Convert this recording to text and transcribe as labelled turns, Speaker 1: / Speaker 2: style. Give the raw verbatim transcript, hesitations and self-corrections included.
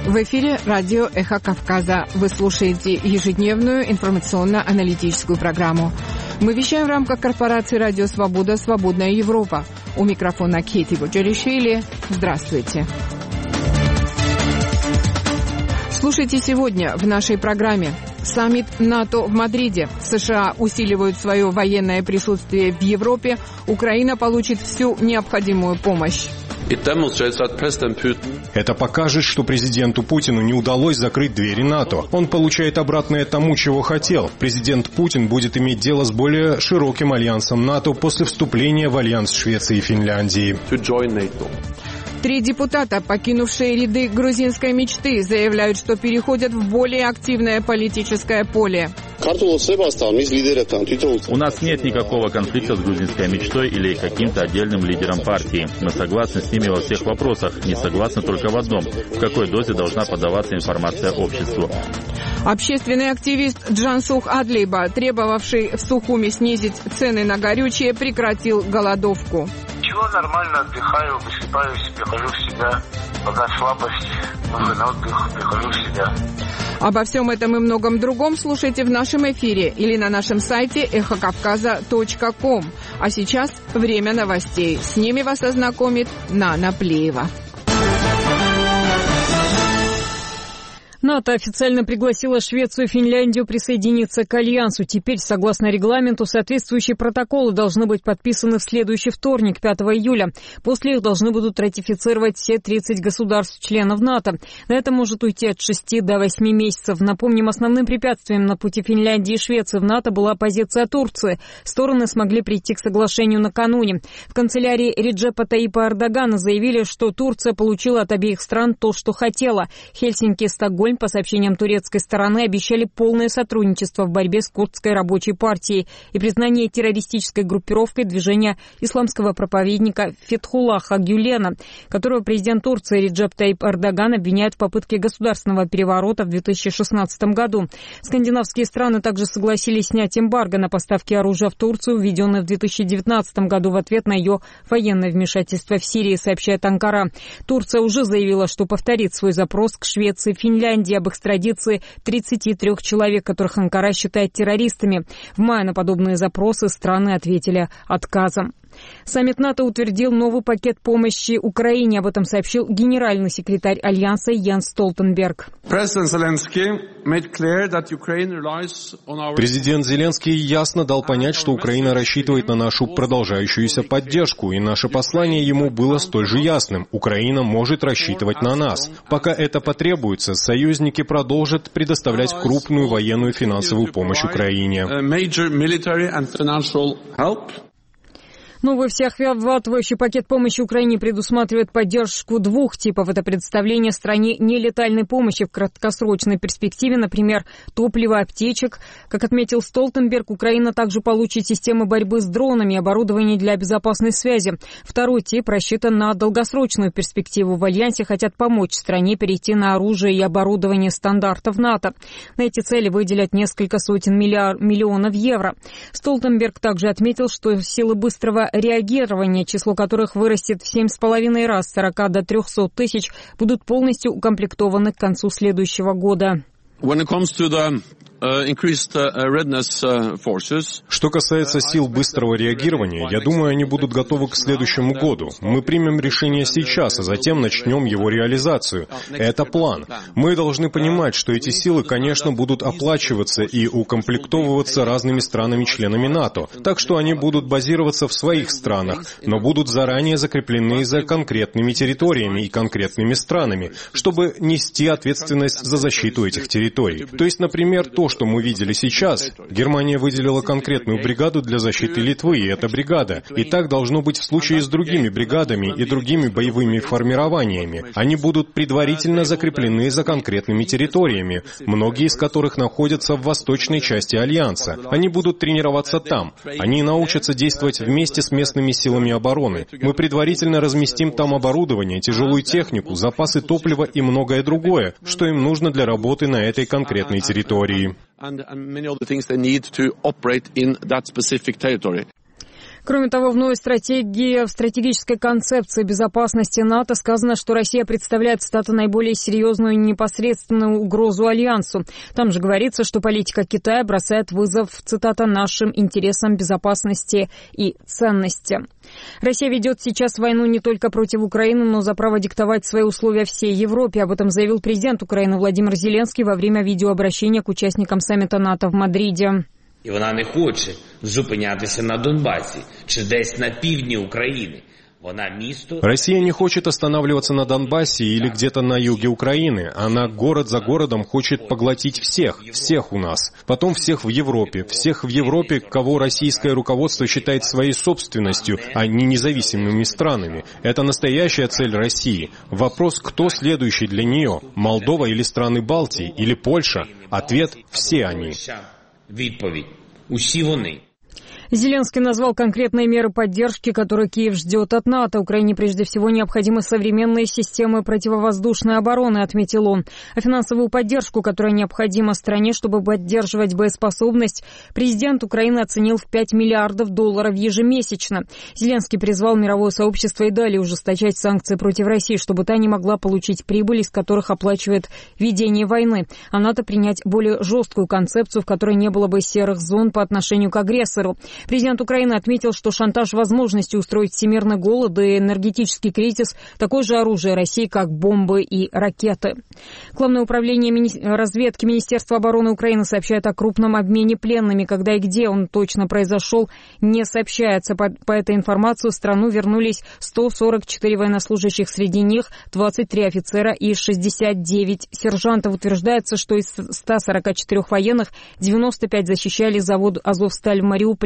Speaker 1: В эфире радио «Эхо Кавказа». Вы слушаете ежедневную информационно-аналитическую программу. Мы вещаем в рамках корпорации «Радио Свобода. Свободная Европа». У микрофона Кейти Боджаришвили. Здравствуйте. Слушайте сегодня в нашей программе. Саммит НАТО в Мадриде. США усиливают свое военное присутствие в Европе. Украина получит всю необходимую помощь.
Speaker 2: Это покажет, что президенту Путину не удалось закрыть двери НАТО. Он получает обратное тому, чего хотел. Президент Путин будет иметь дело с более широким альянсом НАТО после вступления в альянс Швеции и Финляндии.
Speaker 1: Три депутата, покинувшие ряды грузинской мечты, заявляют, что переходят в более активное политическое поле.
Speaker 3: У нас нет никакого конфликта с грузинской мечтой или каким-то отдельным лидером партии. Мы согласны с ними во всех вопросах, не согласны только в одном: в какой дозе должна подаваться информация обществу.
Speaker 1: Общественный активист Джансух Адлиба, требовавший в Сухуми снизить цены на горючее, прекратил голодовку.
Speaker 4: Ничего, нормально, отдыхаю, высыпаюсь, прихожу в себя. Пока слабость, нужен отдых, прихожу в себя.
Speaker 1: Обо всем этом и многом другом слушайте в нашем эфире или на нашем сайте эхо кавказа точка ком. А сейчас время новостей. С ними вас ознакомит Нана Плеева.
Speaker 5: НАТО официально пригласила Швецию и Финляндию присоединиться к Альянсу. Теперь, согласно регламенту, соответствующие протоколы должны быть подписаны в следующий вторник, пятого июля. После их должны будут ратифицировать все тридцать государств-членов НАТО. На это может уйти от шести до восьми месяцев. Напомним, основным препятствием на пути Финляндии и Швеции в НАТО была позиция Турции. Стороны смогли прийти к соглашению накануне. В канцелярии Реджепа Таипа Эрдогана заявили, что Турция получила от обеих стран то, что хотела. Хельсинки и Стокгольм, по сообщениям турецкой стороны, обещали полное сотрудничество в борьбе с курдской рабочей партией и признание террористической группировкой движения исламского проповедника Фетхуллаха Гюлена, которого президент Турции Реджеп Таип Эрдоган обвиняет в попытке государственного переворота в две тысячи шестнадцатом году. Скандинавские страны также согласились снять эмбарго на поставки оружия в Турцию, введенное в две тысячи девятнадцатом году в ответ на ее военное вмешательство в Сирии, сообщает Анкара. Турция уже заявила, что повторит свой запрос к Швеции и Финляндии об экстрадиции тридцати трёх человек, которых Анкара считает террористами. В мае на подобные запросы страны ответили отказом. Саммит НАТО утвердил новый пакет помощи Украине. Об этом сообщил генеральный секретарь Альянса Йенс Столтенберг.
Speaker 2: Президент Зеленский ясно дал понять, что Украина рассчитывает на нашу продолжающуюся поддержку, и наше послание ему было столь же ясным. Украина может рассчитывать на нас. Пока это потребуется, союзники продолжат предоставлять крупную военную и финансовую помощь Украине.
Speaker 5: Новый всеохватывающий пакет помощи Украине предусматривает поддержку двух типов. Это предоставление стране нелетальной помощи в краткосрочной перспективе, например, топлива, аптечек. Как отметил Столтенберг, Украина также получит системы борьбы с дронами и оборудование для безопасной связи. Второй тип рассчитан на долгосрочную перспективу. В Альянсе хотят помочь стране перейти на оружие и оборудование стандартов НАТО. На эти цели выделят несколько сотен миллиар... миллионов евро. Столтенберг также отметил, что силы быстрого реагирования, число которых вырастет в семь с половиной раз, с сорока до трёхсот тысяч, будут полностью укомплектованы к концу следующего года.
Speaker 2: Что касается сил быстрого реагирования, я думаю, они будут готовы к следующему году. Мы примем решение сейчас, а затем начнем его реализацию. Это план. Мы должны понимать, что эти силы, конечно, будут оплачиваться и укомплектовываться разными странами-членами НАТО, так что они будут базироваться в своих странах, но будут заранее закреплены за конкретными территориями и конкретными странами, чтобы нести ответственность за защиту этих территорий. То есть, например, то, что мы видели сейчас. Германия выделила конкретную бригаду для защиты Литвы, и это бригада. И так должно быть в случае с другими бригадами и другими боевыми формированиями. Они будут предварительно закреплены за конкретными территориями, многие из которых находятся в восточной части Альянса. Они будут тренироваться там. Они научатся действовать вместе с местными силами обороны. Мы предварительно разместим там оборудование, тяжелую технику, запасы топлива и многое другое, что им нужно для работы на этой конкретной территории.
Speaker 5: Кроме того, в новой стратегии, в стратегической концепции безопасности НАТО сказано, что Россия представляет, цитата, наиболее серьезную и непосредственную угрозу Альянсу. Там же говорится, что политика Китая бросает вызов, цитата, нашим интересам безопасности и ценности. Россия ведет сейчас войну не только против Украины, но за право диктовать свои условия всей Европе. Об этом заявил президент Украины Владимир Зеленский во время видеообращения к участникам саммита НАТО в Мадриде.
Speaker 6: І вона не хоче зупинятися на Донбасі чи десь на півдні України.
Speaker 2: Россия не хочет останавливаться на Донбассе или где-то на юге Украины. Она город за городом хочет поглотить всех, всех у нас. Потом всех в Европе. Всех в Европе, кого российское руководство считает своей собственностью, а не независимыми странами. Это настоящая цель России. Вопрос, кто следующий для нее? Молдова или страны Балтии? Или Польша? Ответ – все они.
Speaker 6: Відповідь – усі вони.
Speaker 5: Зеленский назвал конкретные меры поддержки, которые Киев ждет от НАТО. Украине прежде всего необходимы современные системы противовоздушной обороны, отметил он. А финансовую поддержку, которая необходима стране, чтобы поддерживать боеспособность, президент Украины оценил в пять миллиардов долларов ежемесячно. Зеленский призвал мировое сообщество и далее ужесточать санкции против России, чтобы та не могла получить прибыль, из которых оплачивает ведение войны. А НАТО принять более жесткую концепцию, в которой не было бы серых зон по отношению к агрессору. Президент Украины отметил, что шантаж возможностью устроить всемирный голод и энергетический кризис – такое же оружие России, как бомбы и ракеты. Главное управление мини... разведки Министерства обороны Украины сообщает о крупном обмене пленными. Когда и где он точно произошел, не сообщается. По, по этой информации в страну вернулись сто сорок четыре военнослужащих, среди них двадцать три офицера и шестьдесят девять сержантов. Утверждается, что из ста сорока четырёх военных девяносто пять защищали завод «Азовсталь» в Мариуполе.